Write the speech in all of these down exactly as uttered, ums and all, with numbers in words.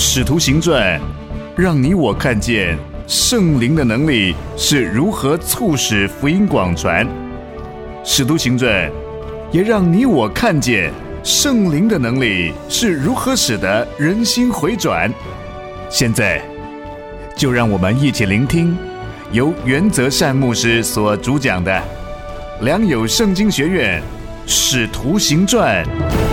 使徒行传让你我看见圣灵的能力是如何促使福音广传，使徒行传也让你我看见圣灵的能力是如何使得人心回转。现在就让我们一起聆听由原则善牧师所主讲的良友圣经学院使徒行传。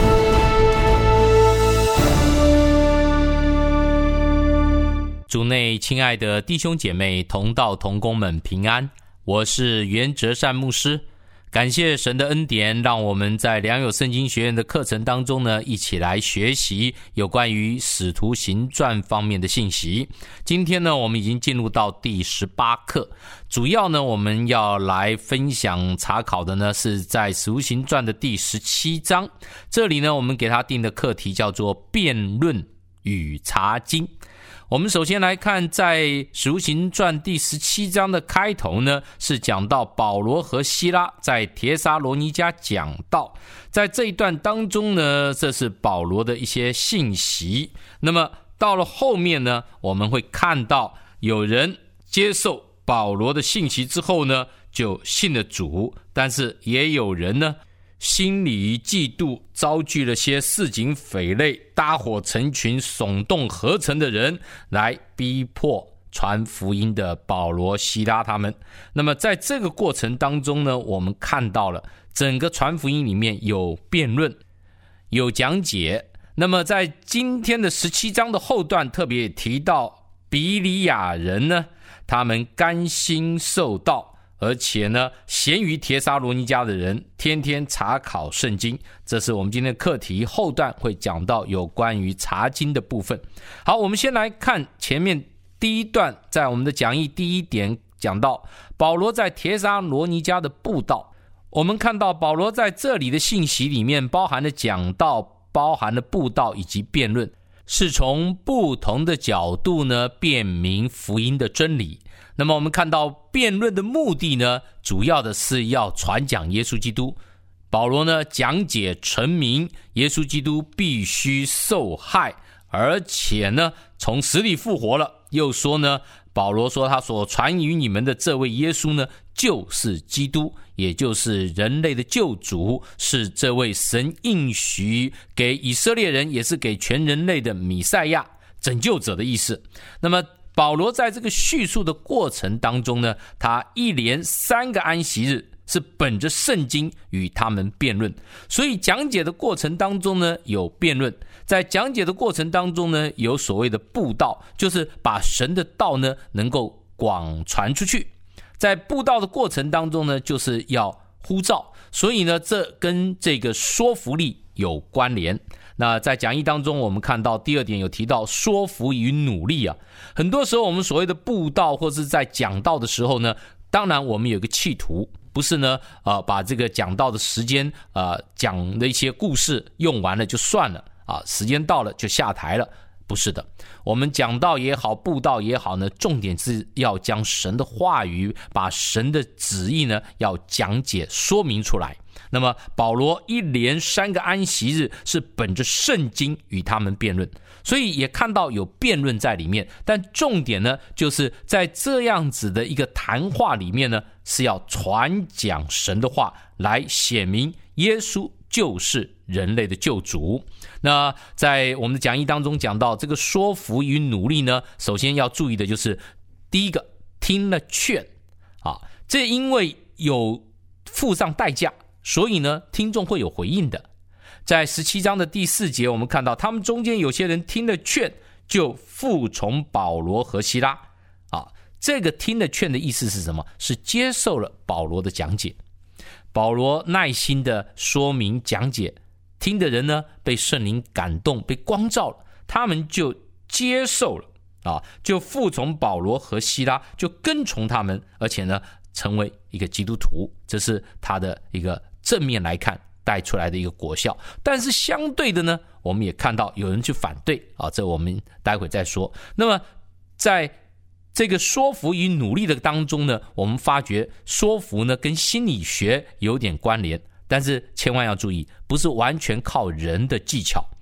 主内亲爱的弟兄姐妹同道同工们平安，我是原则善牧师。感谢神的恩典，让我们在良友圣经学院的课程当中呢，一起来学习有关于使徒行传方面的信息。今天呢，我们已经进入到第十八课，主要呢，我们要来分享查考的呢，是在使徒行传的第十七章。这里呢，我们给他定的课题叫做辩论与查经。我们首先来看在使徒行传第十七章的开头呢，是讲到保罗和西拉在帖撒罗尼迦讲道。在这一段当中呢，这是保罗的一些信息。那么到了后面呢，我们会看到有人接受保罗的信息之后呢，就信了主，但是也有人呢心里嫉妒，招聚了些市井匪类，搭伙成群，耸动合成的人来逼迫传福音的保罗、西拉他们。那么在这个过程当中呢，我们看到了整个传福音里面有辩论，有讲解。那么在今天的十七章的后段特别提到比利亚人呢，他们甘心受道，而且呢，闲于帖撒罗尼迦的人天天查考圣经，这是我们今天的课题。后段会讲到有关于查经的部分。好，我们先来看前面第一段，在我们的讲义第一点讲到保罗在帖撒罗尼迦的布道。我们看到保罗在这里的信息里面包含了讲道，包含了布道以及辩论，是从不同的角度呢辨明福音的真理。那么我们看到辩论的目的呢，主要的是要传讲耶稣基督。保罗呢讲解陈明耶稣基督必须受害，而且呢从死里复活了。又说呢，保罗说他所传于你们的这位耶稣呢，就是基督，也就是人类的救主，是这位神应许给以色列人，也是给全人类的弥赛亚，拯救者的意思。那么保罗在这个叙述的过程当中呢，他一连三个安息日是本着圣经与他们辩论。所以讲解的过程当中呢，有辩论，在讲解的过程当中呢，有所谓的布道，就是把神的道呢能够广传出去。在布道的过程当中呢，就是要呼召，所以呢，这跟这个说服力有关联。那在讲义当中，我们看到第二点有提到说服与努力啊。很多时候我们所谓的布道或是在讲道的时候呢，当然我们有一个企图，不是呢呃把这个讲道的时间呃讲的一些故事用完了就算了啊，时间到了就下台了。不是的，我们讲道也好，布道也好呢，重点是要将神的话语，把神的旨意呢要讲解说明出来。那么保罗一连三个安息日是本着圣经与他们辩论，所以也看到有辩论在里面。但重点呢，就是在这样子的一个谈话里面呢，是要传讲神的话，来显明耶稣就是人类的救主。那在我们的讲义当中讲到这个说服与努力呢，首先要注意的就是第一个，听了劝啊，这因为有付上代价，所以呢听众会有回应的。在十七章的第四节，我们看到他们中间有些人听了劝就服从保罗和西拉啊。这个听了劝的意思是什么？是接受了保罗的讲解。保罗耐心的说明讲解，听的人呢被圣灵感动，被光照了，他们就接受了啊，就服从保罗和西拉，就跟从他们，而且呢成为一个基督徒。这是他的一个正面来看带出来的一个果效。但是相对的呢，我们也看到有人去反对啊，这我们待会再说。那么在这个说服与努力的当中呢，我们发觉说服呢跟心理学有点关联，但是千万要注意，不是完全靠人的技巧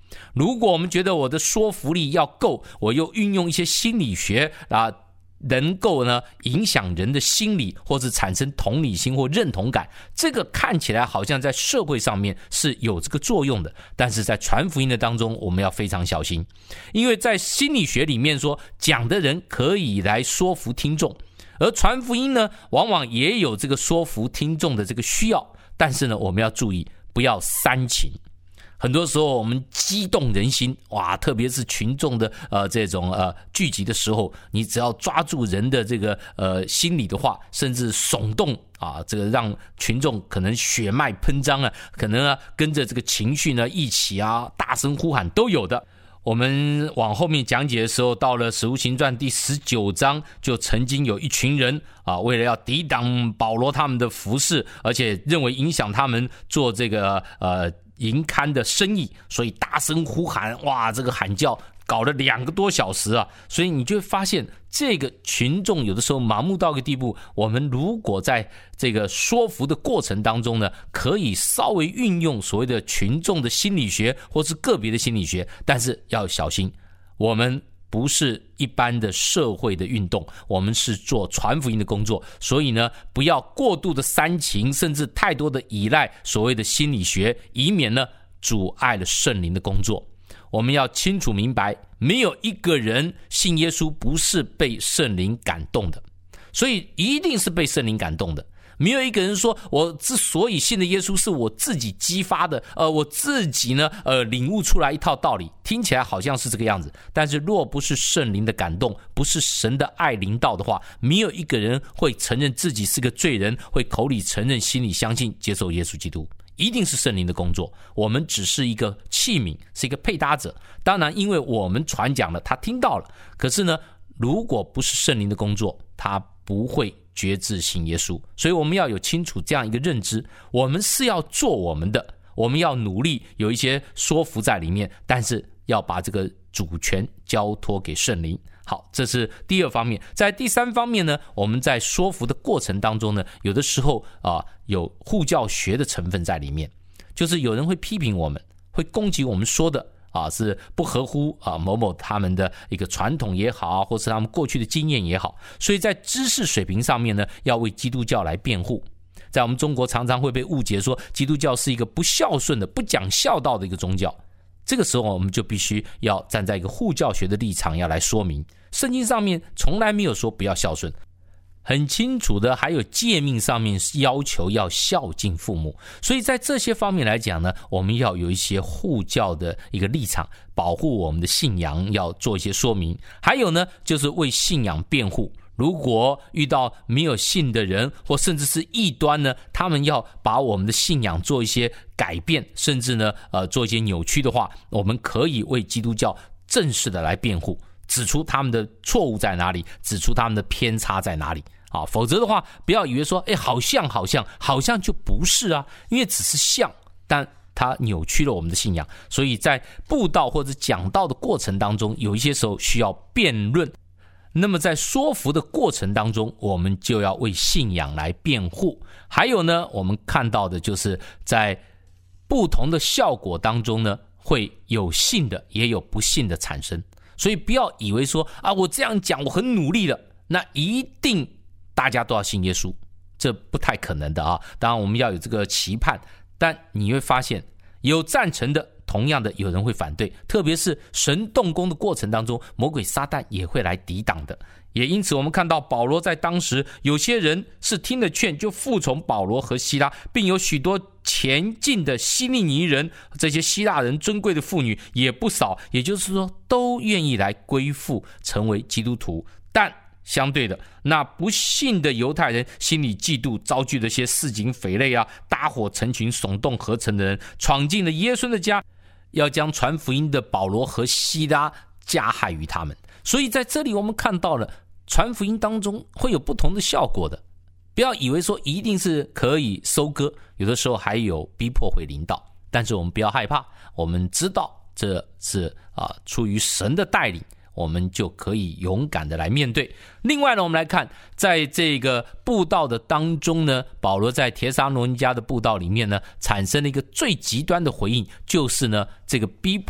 如果我们觉得我的说服力要够，我又运用一些心理学啊，能够呢影响人的心理，或是产生同理心或认同感，这个看起来好像在社会上面是有这个作用的，但是在传福音的当中我们要非常小心，因为在心理学里面说，讲的人可以来说服听众，而传福音呢往往也有这个说服听众的这个需要，但是呢我们要注意不要煽情。很多时候我们激动人心，哇，特别是群众的呃这种呃聚集的时候，你只要抓住人的这个呃心理的话，甚至耸动啊，这个让群众可能血脉喷张啊，可能啊跟着这个情绪呢一起啊大声呼喊都有的。我们往后面讲解的时候，到了使徒行传第十九章，就曾经有一群人啊，为了要抵挡保罗他们的服事，而且认为影响他们做这个呃营刊的生意，所以大声呼喊，哇，这个喊叫搞了两个多小时啊！所以你就会发现，这个群众有的时候盲目到一个地步，我们如果在这个说服的过程当中呢，可以稍微运用所谓的群众的心理学或是个别的心理学，但是要小心，我们不是一般的社会的运动，我们是做传福音的工作，所以呢，不要过度的煽情，甚至太多的依赖所谓的心理学，以免呢阻碍了圣灵的工作。我们要清楚明白，没有一个人信耶稣不是被圣灵感动的，所以一定是被圣灵感动的。没有一个人说我之所以信的耶稣是我自己激发的，呃，我自己呢，呃，领悟出来一套道理，听起来好像是这个样子。但是若不是圣灵的感动，不是神的爱临到的话，没有一个人会承认自己是个罪人，会口里承认，心里相信，接受耶稣基督。一定是圣灵的工作，我们只是一个器皿，是一个配搭者。当然，因为我们传讲了，他听到了。可是呢，如果不是圣灵的工作，他不会决志信耶稣。所以我们要有清楚这样一个认知，我们是要做我们的，我们要努力有一些说服在里面，但是要把这个主权交托给圣灵。好，这是第二方面。在第三方面呢，我们在说服的过程当中呢，有的时候啊，有护教学的成分在里面，就是有人会批评我们，会攻击我们说的啊是不合乎啊某某他们的一个传统也好，或是他们过去的经验也好，所以在知识水平上面呢，要为基督教来辩护。在我们中国常常会被误解说基督教是一个不孝顺的、不讲孝道的一个宗教。这个时候我们就必须要站在一个护教学的立场，要来说明圣经上面从来没有说不要孝顺，很清楚的还有诫命上面要求要孝敬父母。所以在这些方面来讲呢，我们要有一些护教的一个立场，保护我们的信仰，要做一些说明。还有呢，就是为信仰辩护。如果遇到没有信的人，或甚至是异端呢，他们要把我们的信仰做一些改变，甚至呢，呃，做一些扭曲的话，我们可以为基督教正式的来辩护，指出他们的错误在哪里，指出他们的偏差在哪里。啊，否则的话，不要以为说，哎，好像好像好像就不是啊，因为只是像，但它扭曲了我们的信仰。所以在布道或者讲道的过程当中，有一些时候需要辩论。那么在说服的过程当中，我们就要为信仰来辩护。还有呢，我们看到的就是在不同的效果当中呢，会有信的也有不信的产生。所以不要以为说啊，我这样讲我很努力了，那一定大家都要信耶稣，这不太可能的啊。当然我们要有这个期盼，但你会发现有赞成的，同样的有人会反对，特别是神动工的过程当中，魔鬼撒旦也会来抵挡的。也因此我们看到保罗在当时，有些人是听了劝就服从保罗和希拉，并有许多前进的希利尼人，这些希腊人尊贵的妇女也不少，也就是说都愿意来归附成为基督徒。但相对的，那不信的犹太人心里嫉妒，招聚了些市井匪类啊，搭伙成群耸动合成的人，闯进了耶稣的家，要将传福音的保罗和希拉加害于他们。所以在这里我们看到了传福音当中会有不同的效果的，不要以为说一定是可以收割，有的时候还有逼迫会临到，但是我们不要害怕，我们知道这是啊出于神的带领，我们就可以勇敢的来面对。另外呢，我们来看在这个布道的当中呢，保罗在帖撒罗尼迦的布道里面呢，产生了一个最极端的回应，就是呢这个逼迫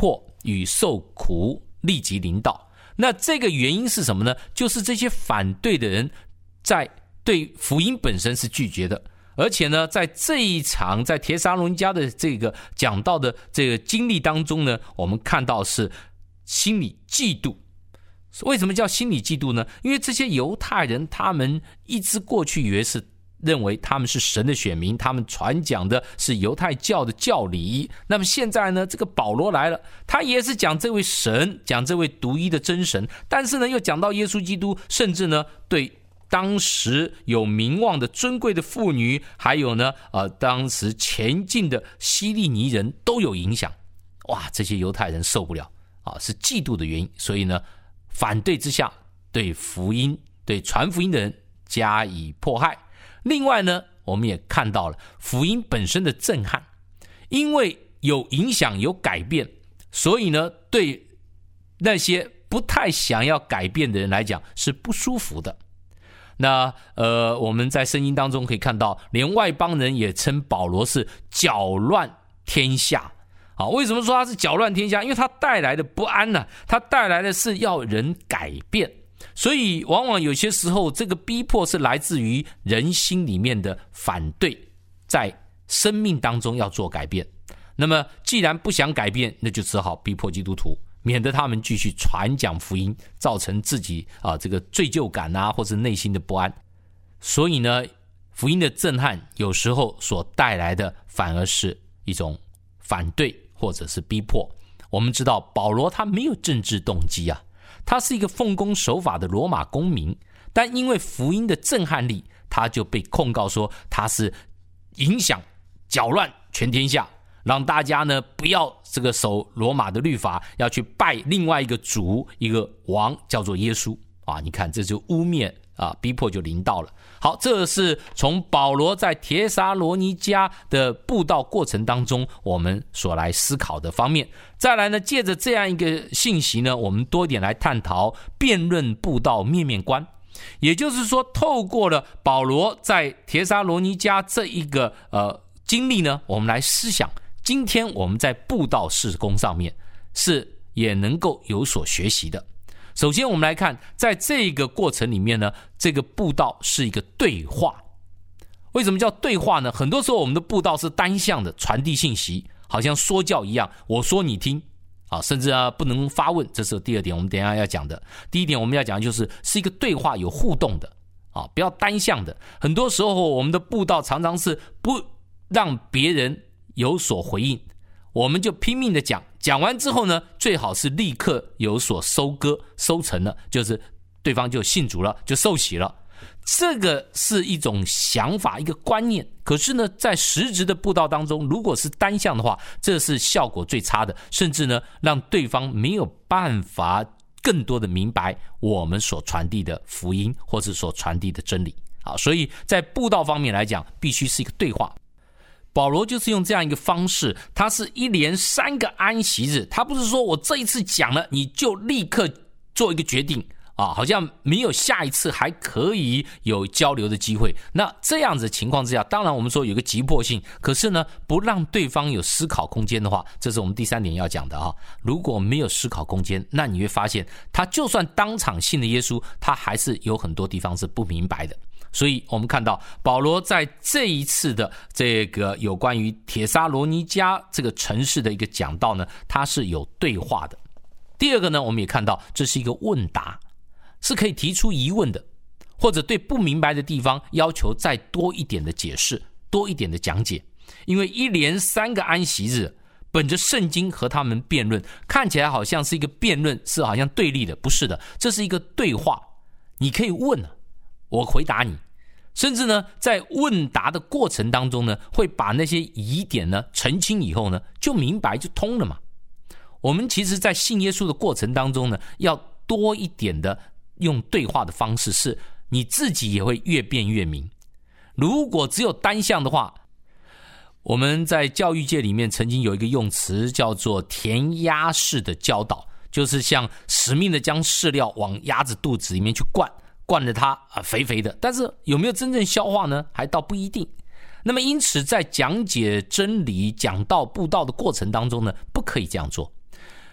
与受苦立即临到。那这个原因是什么呢？就是这些反对的人在对福音本身是拒绝的，而且呢，在这一场在帖撒罗尼迦的这个讲到的这个经历当中呢，我们看到是心里嫉妒。为什么叫心理嫉妒呢？因为这些犹太人他们一直过去以为是认为他们是神的选民，他们传讲的是犹太教的教理。那么现在呢，这个保罗来了，他也是讲这位神，讲这位独一的真神，但是呢又讲到耶稣基督，甚至呢对当时有名望的尊贵的妇女，还有呢呃当时前进的希利尼人都有影响。哇，这些犹太人受不了啊，是嫉妒的原因，所以呢反对之下，对福音、对传福音的人加以迫害。另外呢，我们也看到了福音本身的震撼，因为有影响、有改变，所以呢，对那些不太想要改变的人来讲是不舒服的。那呃，我们在圣经当中可以看到，连外邦人也称保罗是搅乱天下。啊，为什么说他是搅乱天下？因为他带来的不安呢、啊，他带来的是要人改变，所以往往有些时候这个逼迫是来自于人心里面的反对，在生命当中要做改变。那么既然不想改变，那就只好逼迫基督徒，免得他们继续传讲福音，造成自己啊这个罪疚感啊，或是内心的不安。所以呢，福音的震撼有时候所带来的反而是一种反对或者是逼迫。我们知道保罗他没有政治动机啊，他是一个奉公守法的罗马公民，但因为福音的震撼力，他就被控告说他是影响搅乱全天下，让大家呢不要这个守罗马的律法，要去拜另外一个主，一个王叫做耶稣啊！你看这就污蔑啊，逼迫就临到了。好，这是从保罗在帖撒罗尼迦的布道过程当中我们所来思考的方面。再来呢，借着这样一个信息呢，我们多一点来探讨辩论布道面面观。也就是说，透过了保罗在帖撒罗尼迦这一个呃经历呢，我们来思想今天我们在布道事工上面是也能够有所学习的。首先我们来看，在这个过程里面呢，这个布道是一个对话。为什么叫对话呢？很多时候我们的布道是单向的传递信息，好像说教一样，我说你听啊，甚至啊不能发问，这是第二点我们等一下要讲的。第一点我们要讲的就是是一个对话，有互动的啊，不要单向的。很多时候我们的布道常常是不让别人有所回应，我们就拼命的讲，讲完之后呢，最好是立刻有所收割收成了，就是对方就信主了，就受洗了。这个是一种想法，一个观念。可是呢，在实质的布道当中，如果是单向的话，这是效果最差的，甚至呢，让对方没有办法更多的明白我们所传递的福音，或是所传递的真理啊。所以在布道方面来讲，必须是一个对话。保罗就是用这样一个方式，他是一连三个安息日，他不是说我这一次讲了你就立刻做一个决定啊，好像没有下一次还可以有交流的机会。那这样子的情况之下，当然我们说有个急迫性，可是呢，不让对方有思考空间的话，这是我们第三点要讲的啊。如果没有思考空间，那你会发现他就算当场信了耶稣，他还是有很多地方是不明白的。所以我们看到保罗在这一次的这个有关于帖撒罗尼迦这个城市的一个讲道呢，它是有对话的。第二个呢，我们也看到这是一个问答，是可以提出疑问的，或者对不明白的地方要求再多一点的解释，多一点的讲解。因为一连三个安息日，本着圣经和他们辩论，看起来好像是一个辩论，是好像对立的，不是的，这是一个对话。你可以问，我回答你，甚至呢，在问答的过程当中呢，会把那些疑点呢澄清以后呢，就明白就通了嘛。我们其实在信耶稣的过程当中呢，要多一点的用对话的方式，是你自己也会越辩越明。如果只有单向的话，我们在教育界里面曾经有一个用词叫做填鸭式的教导，就是像使命的将饲料往鸭子肚子里面去灌，灌了它啊肥肥的，但是有没有真正消化呢？还倒不一定。那么因此在讲解真理、讲道、布道的过程当中呢，不可以这样做。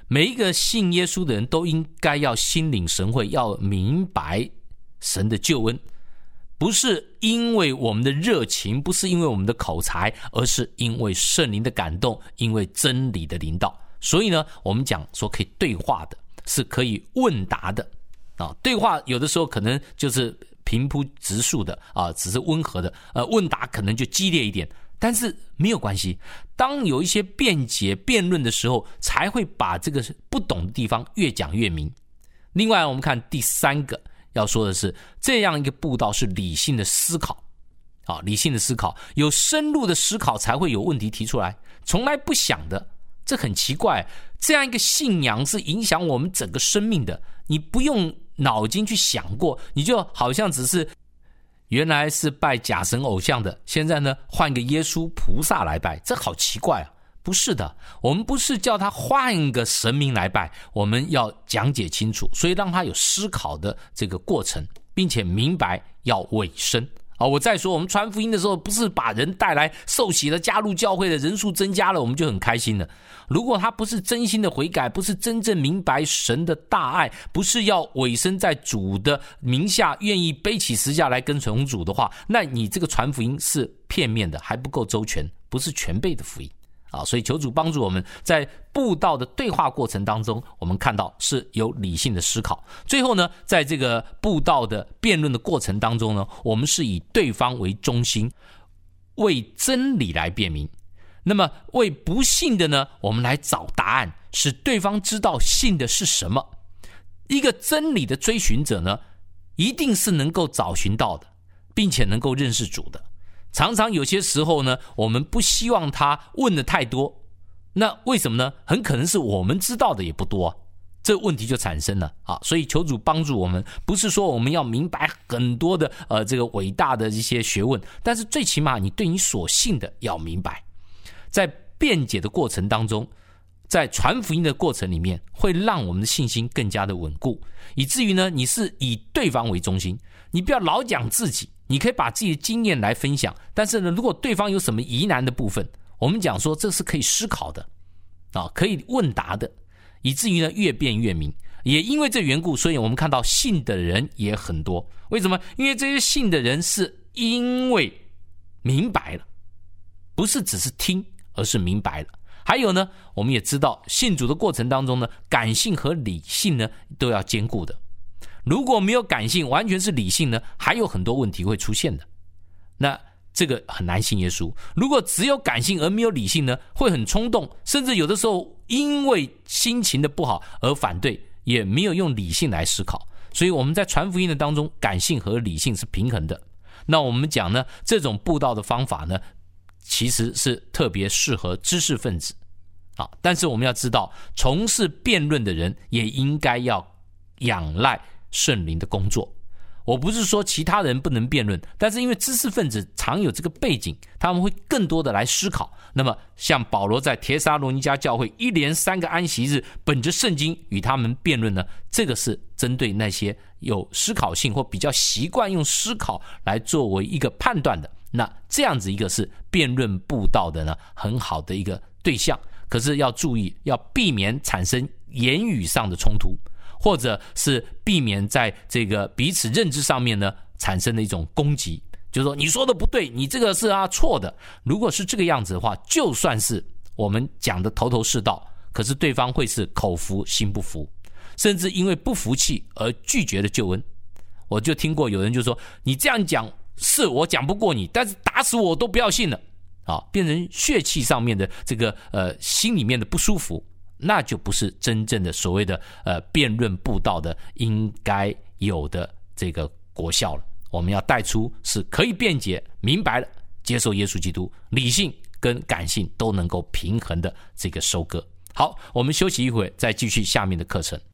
每一个信耶稣的人都应该要心领神会，要明白神的救恩，不是因为我们的热情，不是因为我们的口才，而是因为圣灵的感动，因为真理的领导。所以呢，我们讲说可以对话的，是可以问答的啊。对话有的时候可能就是平铺直述的啊，只是温和的，呃，问答可能就激烈一点。但是没有关系，当有一些辩解辩论的时候，才会把这个不懂的地方越讲越明。另外我们看第三个要说的是，这样一个布道是理性的思考啊，理性的思考，有深入的思考才会有问题提出来，从来不想的，这很奇怪。这样一个信仰是影响我们整个生命的，你不用脑筋去想过，你就好像只是原来是拜假神偶像的，现在呢换个耶稣菩萨来拜，这好奇怪啊！不是的，我们不是叫他换个神明来拜，我们要讲解清楚，所以让他有思考的这个过程，并且明白要委身啊！我再说，我们传福音的时候，不是把人带来受洗了、加入教会的人数增加了，我们就很开心了。如果他不是真心的悔改，不是真正明白神的大爱，不是要委身在主的名下，愿意背起十字架来跟从主的话，那你这个传福音是片面的，还不够周全，不是全备的福音啊！所以求主帮助我们在布道的对话过程当中，我们看到是有理性的思考。最后呢，在这个布道的辩论的过程当中呢，我们是以对方为中心，为真理来辩明。那么为不信的呢，我们来找答案，使对方知道信的是什么。一个真理的追寻者呢，一定是能够找寻到的，并且能够认识主的。常常有些时候呢，我们不希望他问的太多，那为什么呢？很可能是我们知道的也不多啊，这问题就产生了啊！所以求主帮助我们，不是说我们要明白很多的呃这个伟大的一些学问，但是最起码你对你所信的要明白。在辩解的过程当中，在传福音的过程里面，会让我们的信心更加的稳固，以至于呢，你是以对方为中心，你不要老讲自己，你可以把自己的经验来分享，但是呢，如果对方有什么疑难的部分，我们讲说这是可以思考的啊，可以问答的，以至于呢越辩越明。也因为这缘故，所以我们看到信的人也很多。为什么？因为这些信的人是因为明白了，不是只是听，而是明白了。还有呢，我们也知道信主的过程当中呢，感性和理性呢都要兼顾的。如果没有感性，完全是理性呢，还有很多问题会出现的。那这个很难信耶稣。如果只有感性而没有理性呢，会很冲动，甚至有的时候因为心情的不好而反对，也没有用理性来思考。所以我们在传福音的当中，感性和理性是平衡的。那我们讲呢，这种布道的方法呢，其实是特别适合知识分子啊。但是我们要知道，从事辩论的人也应该要仰赖圣灵的工作。我不是说其他人不能辩论，但是因为知识分子常有这个背景，他们会更多的来思考。那么像保罗在帖撒罗尼迦教会一连三个安息日本着圣经与他们辩论呢，这个是针对那些有思考性或比较习惯用思考来作为一个判断的，那这样子一个是辩论布道的呢很好的一个对象。可是要注意，要避免产生言语上的冲突，或者是避免在这个彼此认知上面呢产生的一种攻击，就是说你说的不对，你这个是啊错的。如果是这个样子的话，就算是我们讲的头头是道，可是对方会是口服心不服，甚至因为不服气而拒绝了救恩。我就听过有人就说，你这样讲是我讲不过你，但是打死我都不要信了啊，变成血气上面的这个呃心里面的不舒服，那就不是真正的所谓的呃辩论布道的应该有的这个国效了。我们要带出是可以辩解明白了，接受耶稣基督，理性跟感性都能够平衡的这个收割。好，我们休息一会，再继续下面的课程。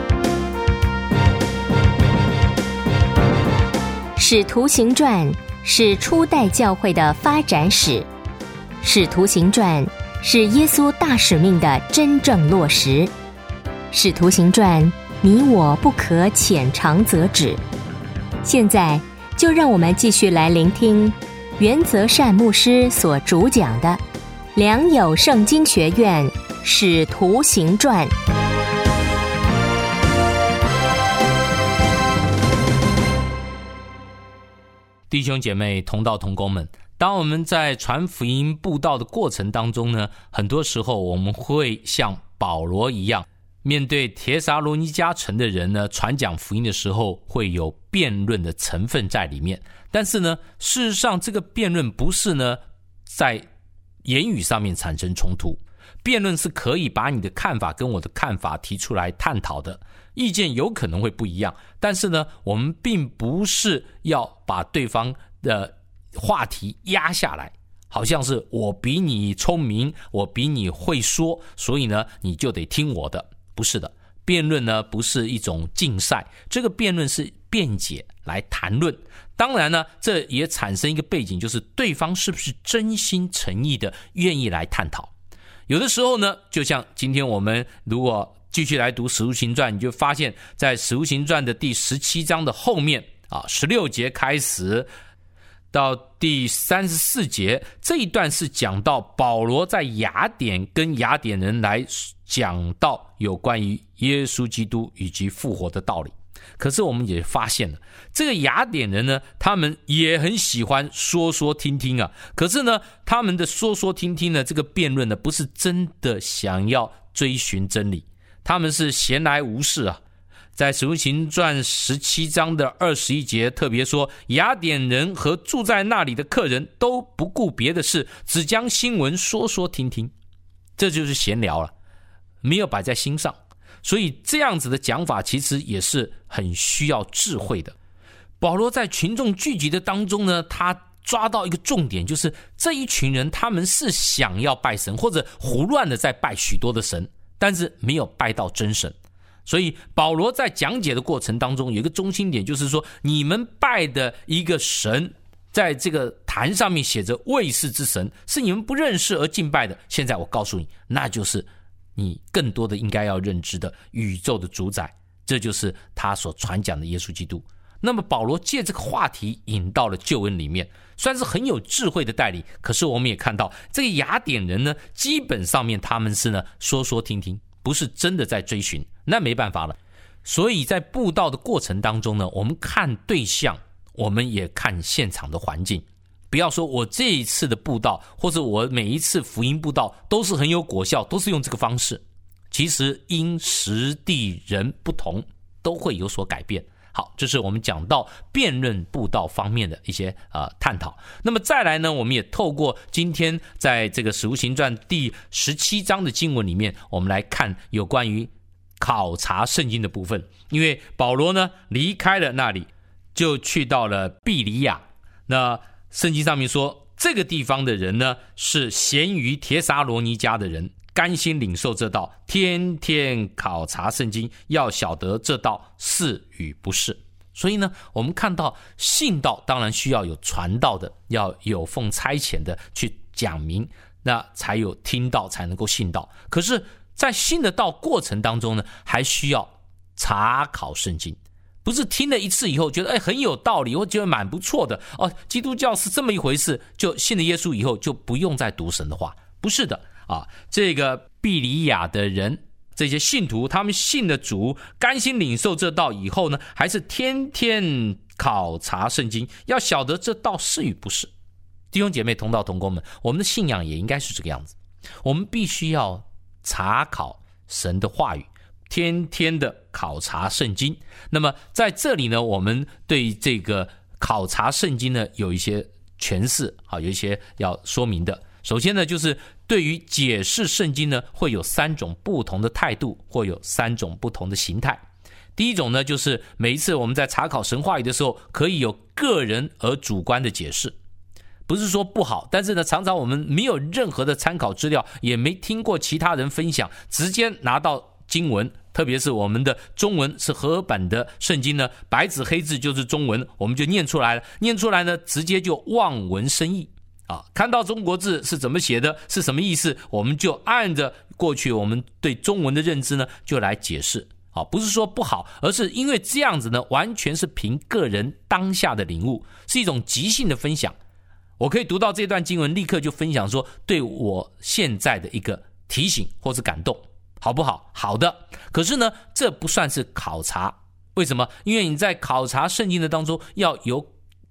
使徒行传是初代教会的发展史，使徒行传是耶稣大使命的真正落实。使徒行传，你我不可浅尝辄止。现在就让我们继续来聆听袁泽善牧师所主讲的良友圣经学院使徒行传。 弟兄姐妹同道同工们，当我们在传福音布道的过程当中呢，很多时候我们会像保罗一样，面对帖撒罗尼迦城的人呢，传讲福音的时候会有辩论的成分在里面。但是呢，事实上这个辩论不是呢在言语上面产生冲突，辩论是可以把你的看法跟我的看法提出来探讨的，意见有可能会不一样，但是呢，我们并不是要把对方的话题压下来，好像是我比你聪明，我比你会说，所以呢，你就得听我的。不是的，辩论呢不是一种竞赛，这个辩论是辩解来谈论。当然呢，这也产生一个背景，就是对方是不是真心诚意的愿意来探讨。有的时候呢，就像今天我们如果继续来读使徒行传，你就发现在使徒行传的第十七章的后面啊，十六节开始到第三十四节，这一段是讲到保罗在雅典跟雅典人来讲到有关于耶稣基督以及复活的道理。可是我们也发现了，这个雅典人呢，他们也很喜欢说说听听啊。可是呢，他们的说说听听呢，这个辩论呢，不是真的想要追寻真理，他们是闲来无事啊。在使徒行传十七章的二十一节特别说，雅典人和住在那里的客人都不顾别的事，只将新闻说说听听，这就是闲聊了，没有摆在心上。所以这样子的讲法其实也是很需要智慧的。保罗在群众聚集的当中呢，他抓到一个重点，就是这一群人他们是想要拜神，或者胡乱的在拜许多的神，但是没有拜到真神。所以保罗在讲解的过程当中有一个中心点，就是说你们拜的一个神，在这个坛上面写着未识之神，是你们不认识而敬拜的。现在我告诉你，那就是你更多的应该要认知的宇宙的主宰，这就是他所传讲的耶稣基督。那么保罗借这个话题引到了救恩里面，算是很有智慧的带领。可是我们也看到这个雅典人呢，基本上面他们是呢说说听听，不是真的在追寻，那没办法了。所以在布道的过程当中呢，我们看对象，我们也看现场的环境。不要说我这一次的布道，或者我每一次福音布道都是很有果效，都是用这个方式。其实因时地人不同，都会有所改变。好，这是我们讲到辩论布道方面的一些呃探讨。那么再来呢，我们也透过今天在这个使徒行传第十七章的经文里面，我们来看有关于考察圣经的部分。因为保罗呢离开了那里，就去到了庇哩亚。那圣经上面说，这个地方的人呢是咸于帖撒罗尼迦的人，甘心领受这道，天天考察圣经，要晓得这道是与不是。所以呢，我们看到信道当然需要有传道的，要有奉差遣的去讲明，那才有听到，才能够信道。可是在信的道过程当中呢，还需要查考圣经。不是听了一次以后觉得哎很有道理，我觉得蛮不错的哦，基督教是这么一回事，就信了耶稣以后就不用再读神的话。不是的啊，这个庇哩亚的人，这些信徒，他们信了主，甘心领受这道以后呢，还是天天考察圣经，要晓得这道是与不是。弟兄姐妹同道同工们，我们的信仰也应该是这个样子，我们必须要查考神的话语，天天的考察圣经。那么在这里呢，我们对这个考察圣经呢有一些诠释，有一些要说明的。首先呢，就是对于解释圣经呢，会有三种不同的态度，或有三种不同的形态。第一种呢，就是每一次我们在查考神话语的时候，可以有个人而主观的解释，不是说不好，但是呢，常常我们没有任何的参考资料，也没听过其他人分享，直接拿到经文，特别是我们的中文是和合版的圣经呢，白纸黑字就是中文，我们就念出来了，念出来呢，直接就望文生义啊，看到中国字是怎么写的，是什么意思，我们就按着过去我们对中文的认知呢，就来解释啊，不是说不好，而是因为这样子呢，完全是凭个人当下的领悟，是一种即兴的分享。我可以读到这段经文，立刻就分享说对我现在的一个提醒或是感动，好不好？好的。可是呢，这不算是考察。为什么？因为你在考察圣经的当中，要有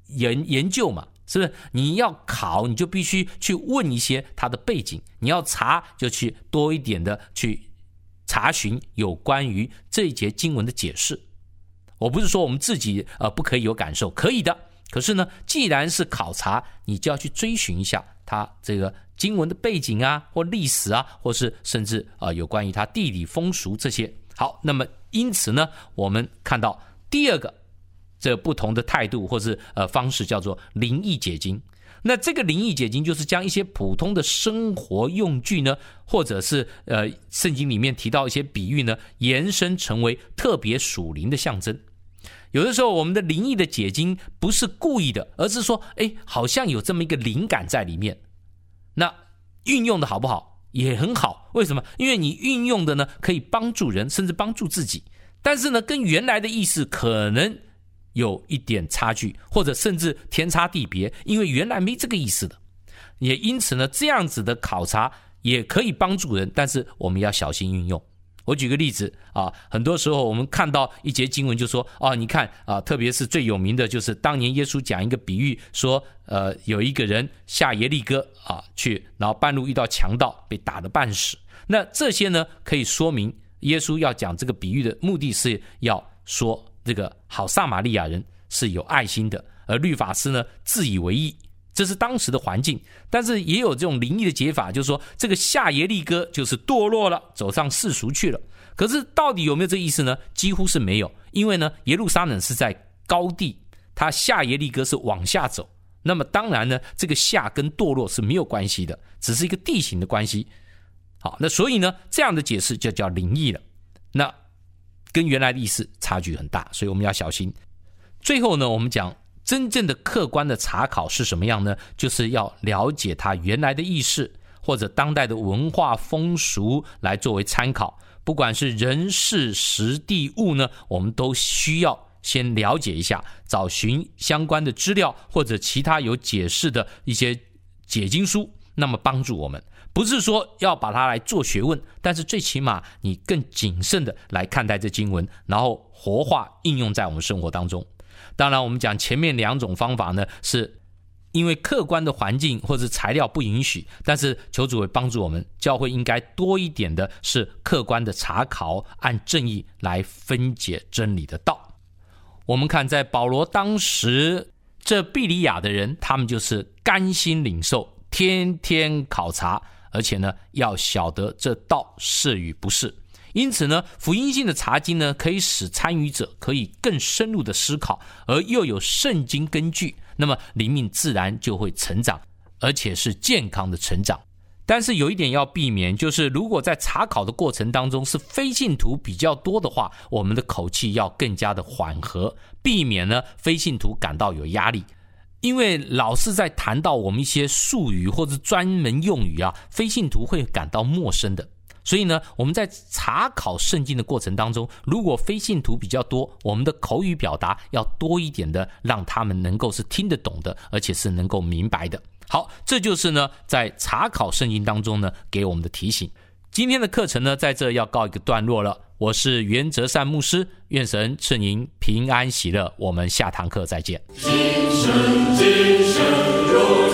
研研究嘛，是不是？你要考，你就必须去问一些它的背景；你要查，就去多一点的去查询有关于这一节经文的解释。我不是说我们自己呃不可以有感受，可以的。可是呢，既然是考察，你就要去追寻一下它这个经文的背景啊，或历史啊，或是甚至啊、呃、有关于它地理风俗这些。好，那么因此呢，我们看到第二个这不同的态度或是呃方式叫做灵意解经。那这个灵意解经就是将一些普通的生活用具呢，或者是呃圣经里面提到一些比喻呢，延伸成为特别属灵的象征。有的时候我们的灵意的解经不是故意的，而是说哎，好像有这么一个灵感在里面，那运用的好不好也很好。为什么？因为你运用的呢可以帮助人，甚至帮助自己，但是呢跟原来的意思可能有一点差距，或者甚至天差地别，因为原来没这个意思的。也因此呢，这样子的考察也可以帮助人，但是我们要小心运用。我举个例子啊，很多时候我们看到一节经文就说啊，你看啊，特别是最有名的就是当年耶稣讲一个比喻，说呃有一个人下耶利哥啊去，然后半路遇到强盗，被打得半死。那这些呢，可以说明耶稣要讲这个比喻的目的是要说这个好撒玛利亚人是有爱心的，而律法师呢自以为义。这是当时的环境，但是也有这种灵异的解法，就是说这个下耶利哥就是堕落了，走上世俗去了。可是到底有没有这意思呢？几乎是没有，因为呢耶路撒冷是在高地，他下耶利哥是往下走，那么当然呢这个下跟堕落是没有关系的，只是一个地形的关系。好，那所以呢这样的解释就叫灵异了，那跟原来的意思差距很大，所以我们要小心。最后呢我们讲真正的客观的查考是什么样呢？就是要了解它原来的意思，或者当代的文化风俗来作为参考。不管是人事时地物呢，我们都需要先了解一下，找寻相关的资料或者其他有解释的一些解经书，那么帮助我们。不是说要把它来做学问，但是最起码你更谨慎的来看待这经文，然后活化应用在我们生活当中。当然我们讲前面两种方法呢，是因为客观的环境或者材料不允许，但是求主会帮助我们，教会应该多一点的是客观的查考，按正义来分解真理的道。我们看在保罗当时，这庇里亚的人，他们就是甘心领受，天天考察，而且呢要晓得这道是与不是。因此呢，福音性的查经呢，可以使参与者可以更深入的思考，而又有圣经根据，那么灵命自然就会成长，而且是健康的成长。但是有一点要避免，就是如果在查考的过程当中是非信徒比较多的话，我们的口气要更加的缓和，避免呢非信徒感到有压力。因为老是在谈到我们一些术语或者专门用语啊，非信徒会感到陌生的。所以呢，我们在查考圣经的过程当中，如果非信徒比较多，我们的口语表达要多一点的，让他们能够是听得懂的，而且是能够明白的。好，这就是呢在查考圣经当中呢给我们的提醒。今天的课程呢在这要告一个段落了，我是袁哲善牧师，愿神赐您平安喜乐，我们下堂课再见。今生今生